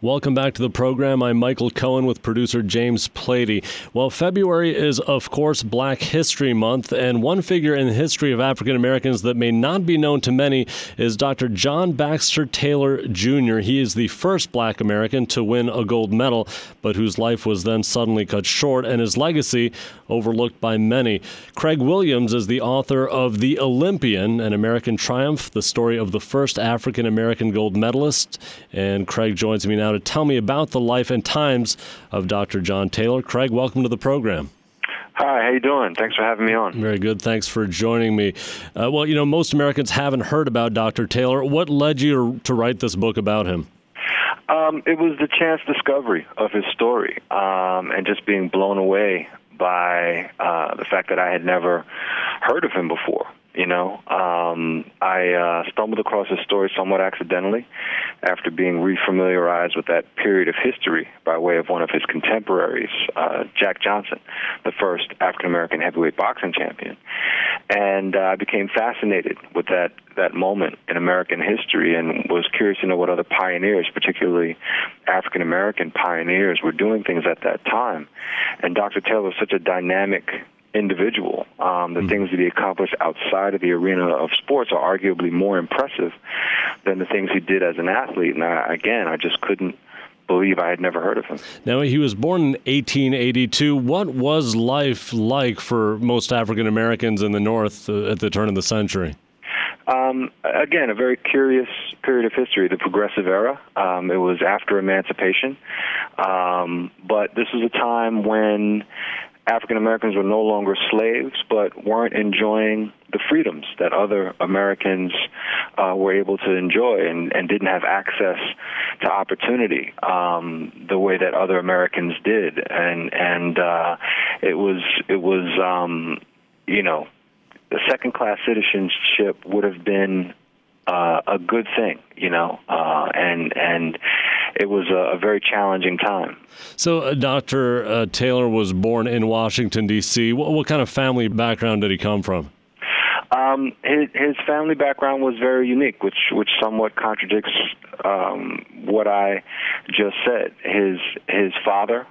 Welcome back to the program. I'm Michael Cohen with producer James Plady. Well, February is, of course, Black History Month, and one figure in the history of African Americans that may not be known to many is Dr. John Baxter Taylor, Jr. He is the first Black American to win a gold medal, but whose life was then suddenly cut short, and his legacy overlooked by many. Craig Williams is the author of The Olympian, an American Triumph, the story of the first African American gold medalist, and Craig joins me now to tell me about the life and times of Dr. John Taylor. Craig, welcome to the program. Hi, how you doing? Thanks for having me on. Very good. Thanks for joining me. Well, most Americans haven't heard about Dr. Taylor. What led you to write this book about him? It was the chance discovery of his story and just being blown away by the fact that I had never heard of him before. I stumbled across his story somewhat accidentally after being refamiliarized with that period of history by way of one of his contemporaries, Jack Johnson, the first African-American heavyweight boxing champion. And I became fascinated with that moment in American history and was curious to know what other pioneers, particularly African-American pioneers, were doing things at that time. And Dr. Taylor was such a dynamic individual. The things that he accomplished outside of the arena of sports are arguably more impressive than the things he did as an athlete. And I just couldn't believe I had never heard of him. Now, he was born in 1882. What was life like for most African Americans in the North at the turn of the century? Again, a very curious period of history, the Progressive Era. It was after emancipation. But this was a time when African Americans were no longer slaves, but weren't enjoying the freedoms that other Americans were able to enjoy and didn't have access to opportunity the way that other Americans did. And it was the second-class citizenship would have been a good thing, and it was a very challenging time. So Dr. Taylor was born in Washington, D.C. What kind of family background did he come from? His family background was very unique, which somewhat contradicts what I just said. His father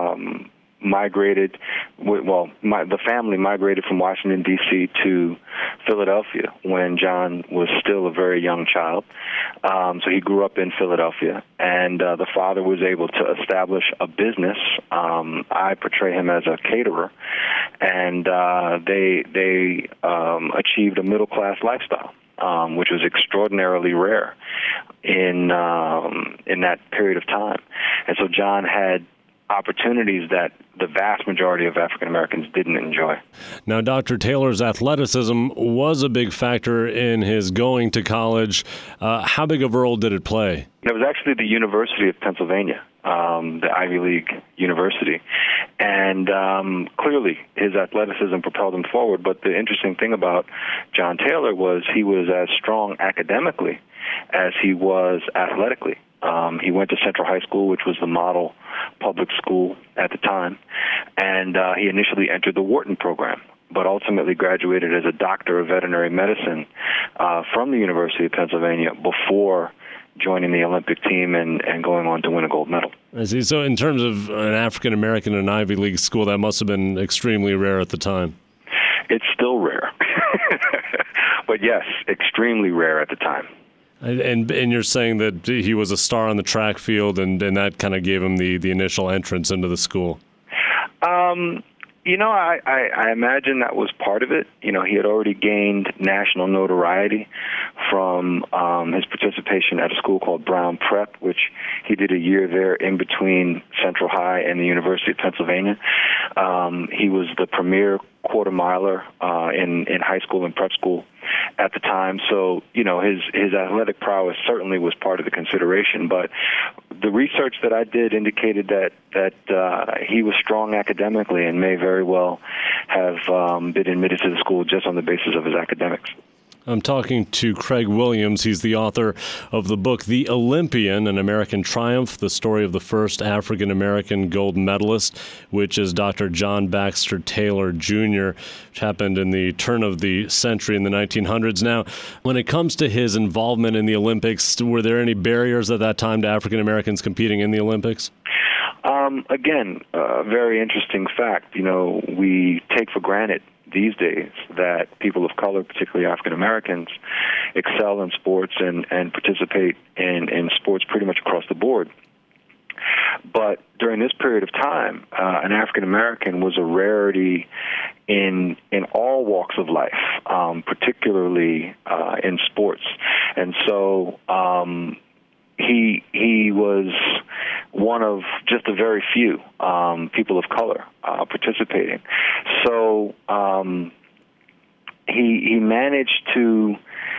the family migrated from Washington, D.C. to Philadelphia when John was still a very young child. So he grew up in Philadelphia, and the father was able to establish a business. I portray him as a caterer, and they achieved a middle-class lifestyle, which was extraordinarily rare in that period of time. And so John had opportunities that the vast majority of African Americans didn't enjoy. Now, Dr. Taylor's athleticism was a big factor in his going to college. How big of a role did it play? It was actually the University of Pennsylvania, the Ivy League university. And clearly his athleticism propelled him forward. But the interesting thing about John Taylor was he was as strong academically as he was athletically. He went to Central High School, which was the model public school at the time, and he initially entered the Wharton program, but ultimately graduated as a doctor of veterinary medicine from the University of Pennsylvania before joining the Olympic team and going on to win a gold medal. I see. So in terms of an African-American in an Ivy League school, that must have been extremely rare at the time. It's still rare. But yes, extremely rare at the time. And you're saying that he was a star on the track field, and that kind of gave him the initial entrance into the school? I imagine that was part of it. He had already gained national notoriety from his participation at a school called Brown Prep, which he did a year there in between Central High and the University of Pennsylvania. He was the premier quarter miler in high school and prep school at the time. So, his athletic prowess certainly was part of the consideration. But the research that I did indicated that he was strong academically and may very well have been admitted to the school just on the basis of his academics. I'm talking to Craig Williams. He's the author of the book The Olympian, An American Triumph, the story of the first African-American gold medalist, which is Dr. John Baxter Taylor, Jr., which happened in the turn of the century in the 1900s. Now, when it comes to his involvement in the Olympics, were there any barriers at that time to African-Americans competing in the Olympics? Again, a very interesting fact. We take for granted these days that people of color, particularly African Americans, excel in sports and participate in sports pretty much across the board. But during this period of time, an African American was a rarity in all walks of life, particularly in sports. And so he was one of just a very few people of color participating. So he managed to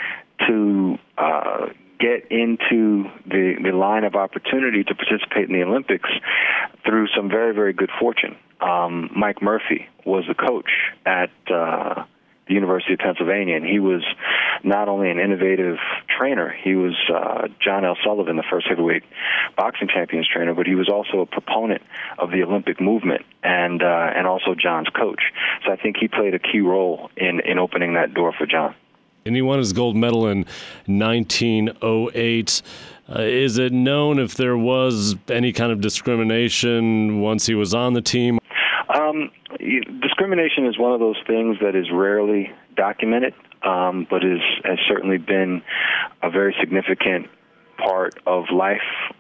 get into the line of opportunity to participate in the Olympics through some very, very good fortune. Mike Murphy was the coach at the University of Pennsylvania, and he was not only an innovative trainer, he was John L. Sullivan, the first heavyweight boxing champions trainer, but he was also a proponent of the Olympic movement and also John's coach. So I think he played a key role in opening that door for John. And he won his gold medal in 1908. Is it known if there was any kind of discrimination once he was on the team? Discrimination is one of those things that is rarely documented, but has certainly been a very significant part of life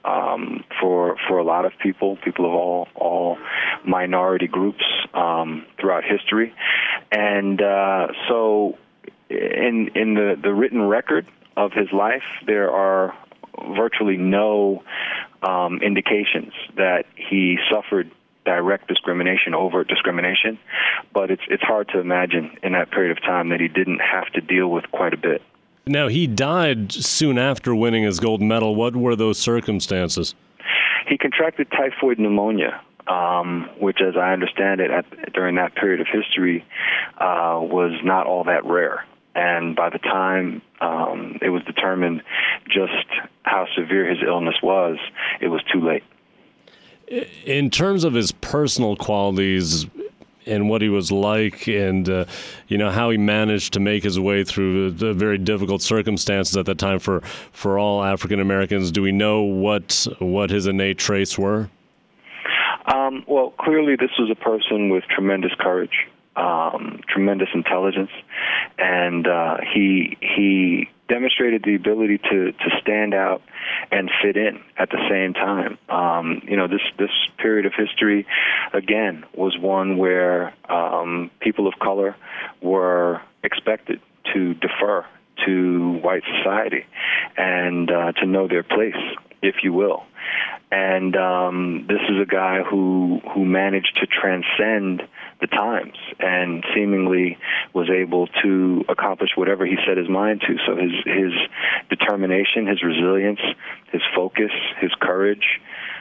for a lot of people of all minority groups throughout history. And so in the written record of his life, there are virtually no indications that he suffered direct discrimination, overt discrimination, but it's hard to imagine in that period of time that he didn't have to deal with quite a bit. Now, he died soon after winning his gold medal. What were those circumstances? He contracted typhoid pneumonia, which, as I understand it, during that period of history, was not all that rare. And by the time it was determined just how severe his illness was, it was too late. In terms of his personal qualities and what he was like and, how he managed to make his way through the very difficult circumstances at that time for all African Americans, do we know what his innate traits were? Well, clearly this was a person with tremendous courage, tremendous intelligence, and he demonstrated the ability to stand out and fit in at the same time. This period of history, again, was one where people of color were expected to defer to white society and to know their place, if you will. And this is a guy who managed to transcend the times and seemingly was able to accomplish whatever he set his mind to. So his determination, his resilience, his focus, his courage,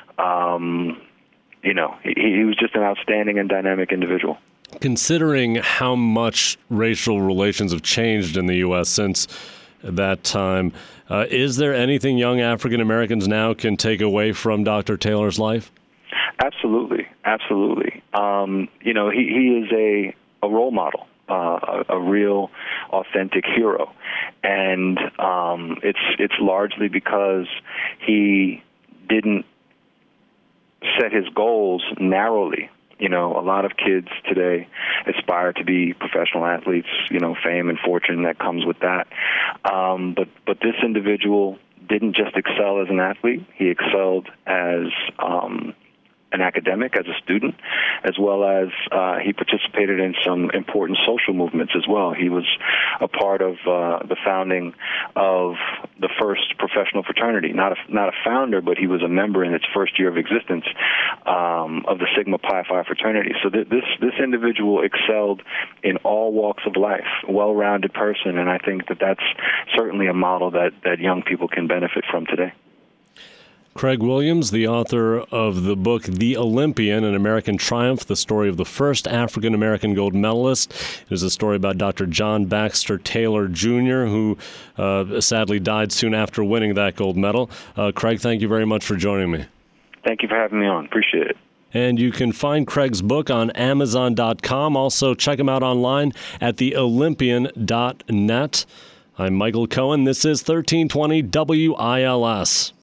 he was just an outstanding and dynamic individual. Considering how much racial relations have changed in the U.S. since that time, is there anything young African Americans now can take away from Dr. Taylor's life? Absolutely. He is a role model, a real, authentic hero, and it's largely because he didn't set his goals narrowly. A lot of kids today aspire to be professional athletes, fame and fortune that comes with that. But this individual didn't just excel as an athlete. He excelled as an academic, as a student, as well as he participated in some important social movements as well. He was a part of the founding of the first professional fraternity, not a founder, but he was a member in its first year of existence of the Sigma Pi Phi fraternity. So this individual excelled in all walks of life, well-rounded person, and I think that's certainly a model that young people can benefit from today. Craig Williams, the author of the book The Olympian, An American Triumph, the story of the first African-American gold medalist. It is a story about Dr. John Baxter Taylor, Jr., who sadly died soon after winning that gold medal. Craig, thank you very much for joining me. Thank you for having me on. Appreciate it. And you can find Craig's book on Amazon.com. Also, check him out online at theolympian.net. I'm Michael Cohen. This is 1320 WILS.